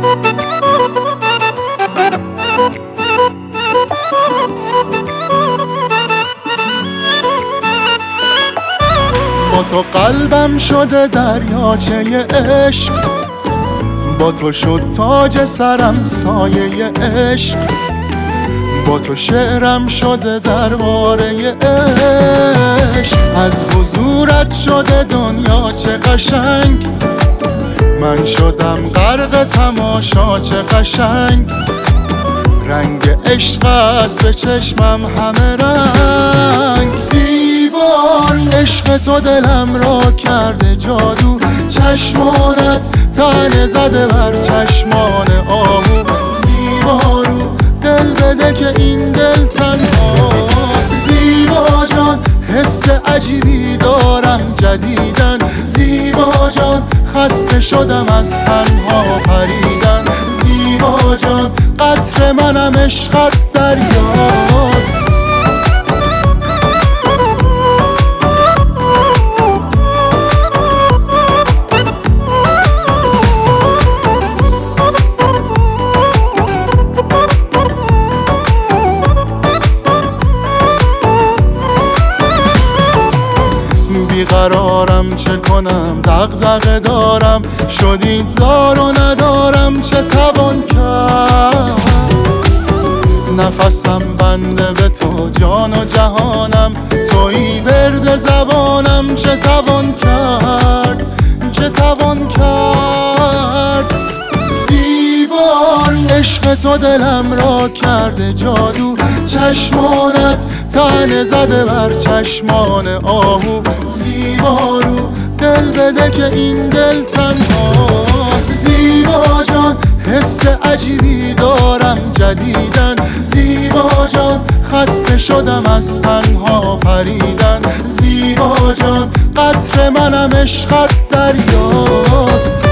با تو قلبم شده دریاچه عشق، با تو شد تاج سرم سایه عشق، با تو شعرم شده درباره عشق. از حضورت شده دنیا چه قشنگ، من شدم غرق تماشا چه قشنگ. رنگ عشق است به چشمم همه رنگ. زیبا عشق تو دلم را کرده جادو، چشمانت تنه زده بر چشمان آهو. زیبا رو دل بده که این دل تنهاست. زیبا جان حس عجیبی دارم جدیدن. زیبا جان خسته شدم از تنها پریدن. زیبا جان قطر منم عشقت دریاست. بیقرارم چه کنم، دغدغه دارم، شدی دار و ندارم چه توان کرد. نفسم بنده به تو جان و جهانم، تویی ورد زبانم چه توان کرد، چه توان کرد. زیبا عشق تو دلم را کرده جادو، چشمانت تنه زده بر چشمان آهو. زیبا رو دل بده که این دل تنهاست. زیبا جان حس عجیبی دارم جدیدن. زیبا جان خسته شدم از تنها پریدن. زیبا جان قطر منم عشقت دریاست.